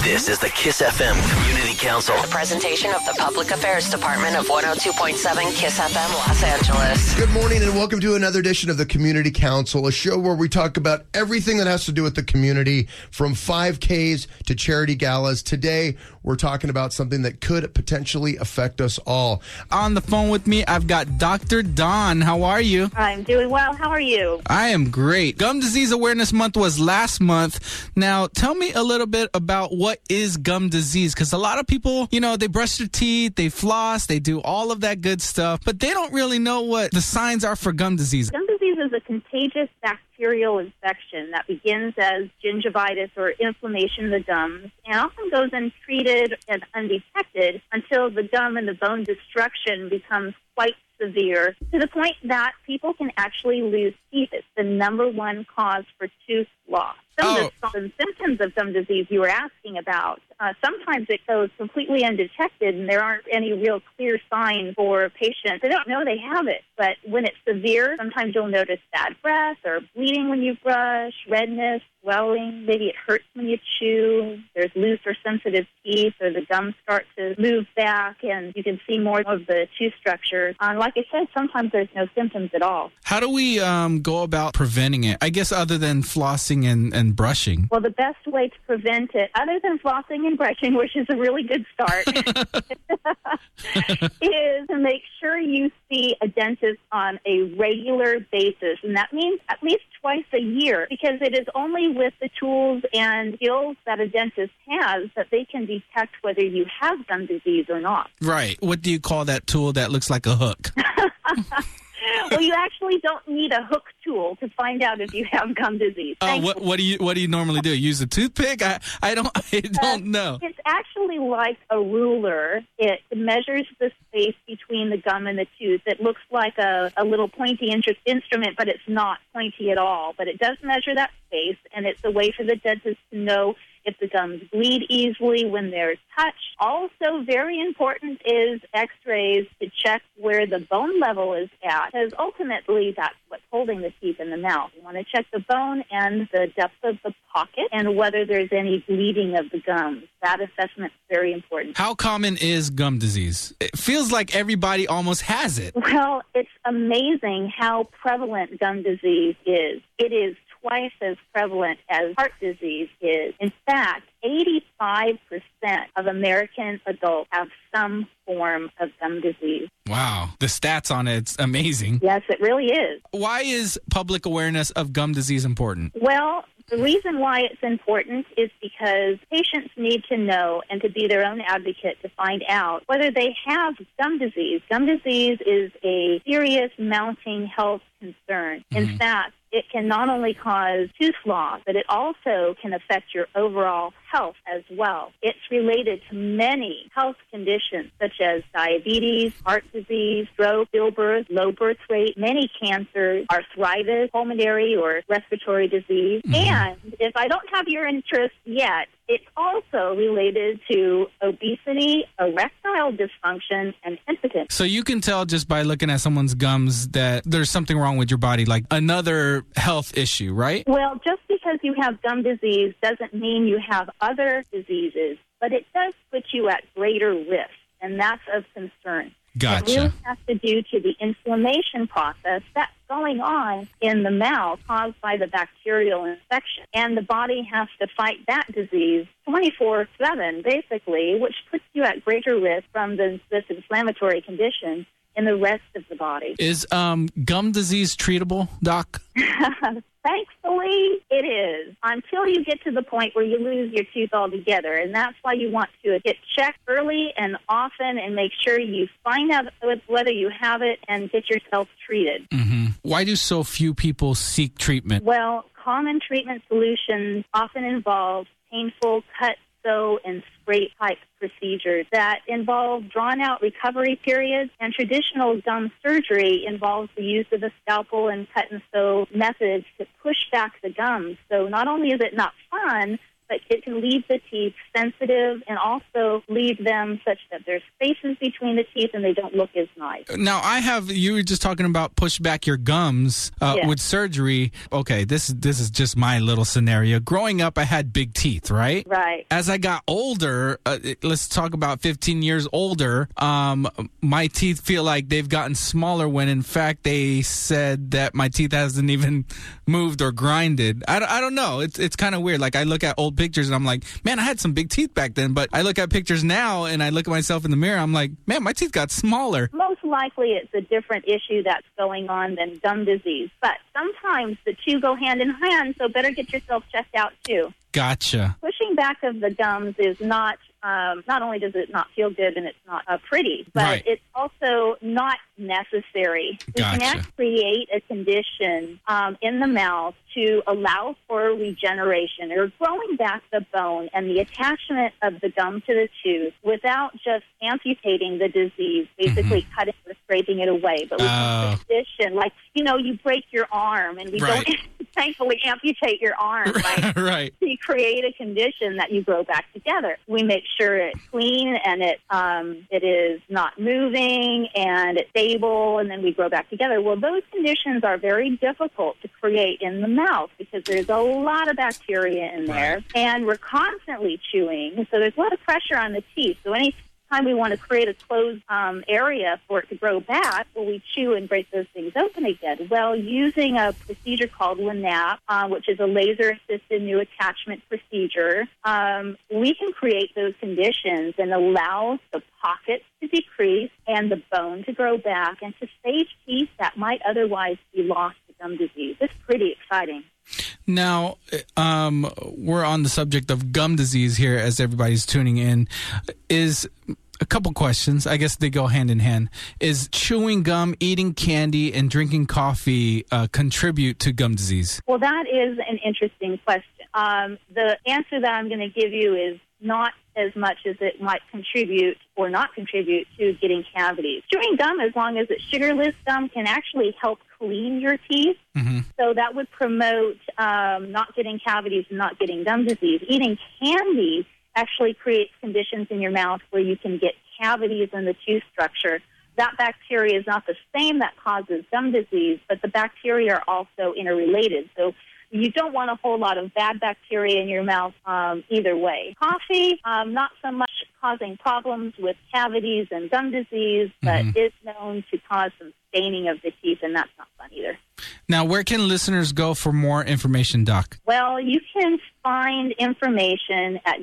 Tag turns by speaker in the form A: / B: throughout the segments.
A: This is the Kiss FM Community Council.
B: A presentation of the Public Affairs Department of 102.7 Kiss FM Los Angeles.
C: Good morning and welcome to another edition of the Community Council, a show where we talk about everything that has to do with the community, from 5Ks to charity galas. Today, we're talking about something that could potentially affect us all.
D: On the phone with me, I've got Dr. Dawn. How are you?
E: I'm doing well. How are you?
D: I am great. Gum Disease Awareness Month was last month. Now, tell me a little bit about what is gum disease, because a lot of people, they brush their teeth, they floss, they do all of that good stuff, but they don't really know what the signs are for gum disease.
E: Gum disease is a contagious bacterial infection that begins as gingivitis or inflammation of the gums and often goes untreated and undetected until the gum and the bone destruction becomes quite severe, to the point that people can actually lose teeth. It's the number one cause for tooth loss. Some of the symptoms of gum disease you were asking about, sometimes it goes completely undetected and there aren't any real clear signs for patients. They don't know they have it, but when it's severe, sometimes you'll notice bad breath or bleeding when you brush, redness, swelling, maybe it hurts when you chew, there's loose or sensitive teeth, or the gums start to move back and you can see more of the tooth structure. Like I said, sometimes there's no symptoms at all.
D: How do we go about preventing it? I guess other than flossing and brushing.
E: Well, the best way to prevent it, other than flossing and brushing, which is a really good start, is to make sure you see a dentist on a regular basis. And that means at least twice a year, because it is only with the tools and skills that a dentist has that they can detect whether you have gum disease or not.
D: Right. What do you call that tool that looks like a hook?
E: Well, you actually don't need a hook tool to find out if you have gum disease.
D: What do you normally do? Use a toothpick? I don't know.
E: It's actually like a ruler. It measures the space between the gum and the tooth. It looks like a little pointy instrument, but it's not pointy at all. But it does measure that space, and it's a way for the dentist to know if the gums bleed easily when they're touched. Also, very important is x-rays to check where the bone level is at, because ultimately that's what's holding the teeth in the mouth. You want to check the bone and the depth of the pocket and whether there's any bleeding of the gums. That assessment is very important.
D: How common is gum disease? It feels like everybody almost has it.
E: Well, it's amazing how prevalent gum disease is. It is twice as prevalent as heart disease is. In fact, 85% of American adults have some form of gum disease.
D: Wow. The stats on it's amazing.
E: Yes, it really is.
D: Why is public awareness of gum disease important?
E: Well, the reason why it's important is because patients need to know and to be their own advocate to find out whether they have gum disease. Gum disease is a serious mounting health concern. In fact, it can not only cause tooth loss, but it also can affect your overall health as well. It's related to many health conditions such as diabetes, heart disease, stroke, stillbirth, low birth rate, many cancers, arthritis, pulmonary or respiratory disease. And if I don't have your interest yet, it's also related to obesity, erectile dysfunction, and impotence.
D: So you can tell just by looking at someone's gums that there's something wrong with your body, like another health issue, right?
E: Well, just because you have gum disease doesn't mean you have other diseases, but it does put you at greater risk, and that's of concern.
D: Gotcha.
E: It really has to do to the inflammation process that's going on in the mouth caused by the bacterial infection. And the body has to fight that disease 24/7, basically, which puts you at greater risk from this inflammatory condition in the rest of the body.
D: Is gum disease treatable, Doc?
E: Thankfully, it is, until you get to the point where you lose your tooth altogether. And that's why you want to get checked early and often and make sure you find out whether you have it and get yourself treated.
D: Why do so few people seek treatment?
E: Well, common treatment solutions often involve painful cut, sew, and scrape type procedures that involve drawn-out recovery periods, and traditional gum surgery involves the use of a scalpel and cut-and-sew methods to push back the gums. So not only is it not fun, but it can leave the teeth sensitive and also leave them such that there's spaces between the teeth and they don't look as nice.
D: Now, you were just talking about push back your gums
E: Yes.
D: with surgery. Okay, this is just my little scenario. Growing up, I had big teeth, right?
E: Right.
D: As I got older, let's talk about 15 years older, my teeth feel like they've gotten smaller when, in fact, they said that my teeth hasn't even moved or grinded. I don't know. It's kind of weird. Like, I look at old pictures and I'm like, man, I had some big teeth back then. But I look at pictures now and I look at myself in the mirror. I'm like, man, my teeth got smaller.
E: Most likely it's a different issue that's going on than gum disease. But sometimes the two go hand in hand, so better get yourself checked out too.
D: Gotcha.
E: Pushing back of the gums is not only does it not feel good and it's not pretty, but
D: Right.
E: it's also not necessary. We can
D: Gotcha.
E: actually create a condition in the mouth to allow for regeneration or growing back the bone and the attachment of the gum to the tooth without just amputating the disease, basically cutting or scraping it away. But we can condition, like, you break your arm and we
D: Right.
E: don't thankfully amputate your arm, right?
D: Right.
E: We create a condition that you grow back together. We make sure it's clean and it is not moving and it's stable, and then we grow back together. Well, those conditions are very difficult to create in the mouth because there's a lot of bacteria in there, and we're constantly chewing, so there's a lot of pressure on the teeth. So any time we want to create a closed area for it to grow back, well, we chew and break those things open again. Well, using a procedure called LANAP, which is a laser-assisted new attachment procedure, we can create those conditions and allow the pockets to decrease and the bone to grow back and to save teeth that might otherwise be lost to gum disease. It's pretty exciting.
D: Now, we're on the subject of gum disease here as everybody's tuning in. Is a couple questions. I guess they go hand in hand. Is chewing gum, eating candy, and drinking coffee contribute to gum disease?
E: Well, that is an interesting question. The answer that I'm going to give you is not as much as it might contribute or not contribute to getting cavities. Chewing gum, as long as it's sugarless gum, can actually help clean your teeth.
D: Mm-hmm.
E: So that would promote not getting cavities and not getting gum disease. Eating candy actually creates conditions in your mouth where you can get cavities in the tooth structure. That bacteria is not the same that causes gum disease, but the bacteria are also interrelated. So you don't want a whole lot of bad bacteria in your mouth either way. Coffee, not so much causing problems with cavities and gum disease, but is known to cause some staining of the teeth, and that's not fun either.
D: Now, where can listeners go for more information, Doc?
E: Well, you can find information at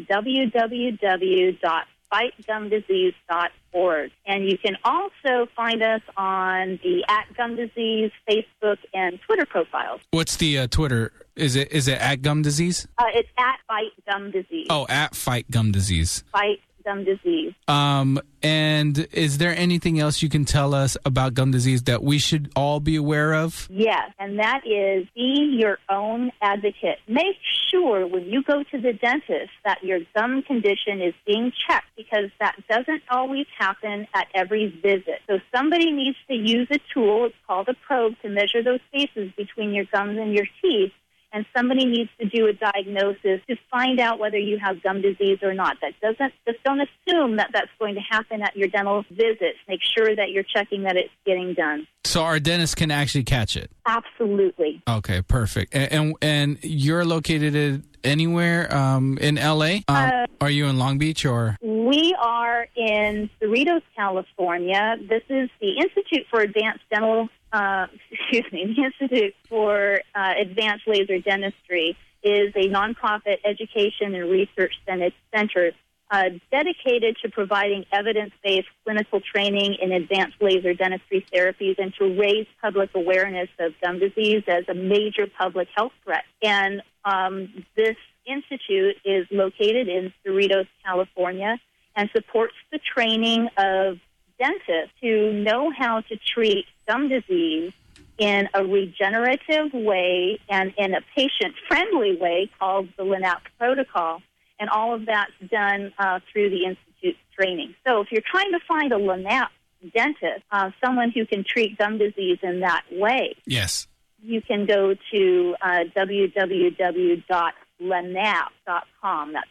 E: www.fightgumdisease.org. And you can also find us on the @GumDisease Facebook and Twitter profiles.
D: What's the Twitter? Is it at gum disease?
E: It's @FightGumDisease.
D: Oh, at Fight Gum Disease.
E: Fight Gum Disease.
D: And is there anything else you can tell us about gum disease that we should all be aware of?
E: Yes, and that is be your own advocate. Make sure when you go to the dentist that your gum condition is being checked, because that doesn't always happen at every visit. So somebody needs to use a tool, it's called a probe, to measure those spaces between your gums and your teeth. And somebody needs to do a diagnosis to find out whether you have gum disease or not. Just don't assume that that's going to happen at your dental visits. Make sure that you're checking that it's getting done.
D: So our dentist can actually catch it?
E: Absolutely.
D: Okay, perfect. And you're located anywhere in L.A.? Are you in Long Beach or?
E: We are in Cerritos, California. This is the Institute for Advanced Dental the Institute for Advanced Laser Dentistry is a nonprofit education and research center dedicated to providing evidence-based clinical training in advanced laser dentistry therapies and to raise public awareness of gum disease as a major public health threat. And this institute is located in Cerritos, California, and supports the training of dentists to know how to treat gum disease in a regenerative way and in a patient-friendly way called the LANAP protocol. And all of that's done through the Institute's training. So if you're trying to find a LANAP dentist, someone who can treat gum disease in that way,
D: yes,
E: you can go to lanat.com. That's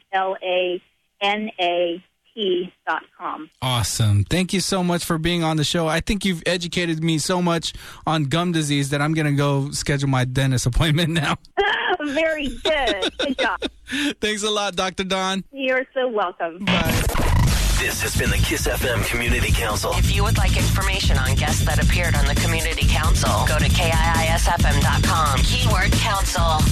E: LANAT.com.
D: Awesome. Thank you so much for being on the show. I think you've educated me so much on gum disease that I'm going to go schedule my dentist appointment now.
E: Very good. Good job.
D: Thanks a lot, Dr. Dawn.
E: You're so welcome.
D: Bye.
A: This has been the Kiss FM Community Council.
B: If you would like information on guests that appeared on the Community Council, go to KIISFM.com. Keyword Council.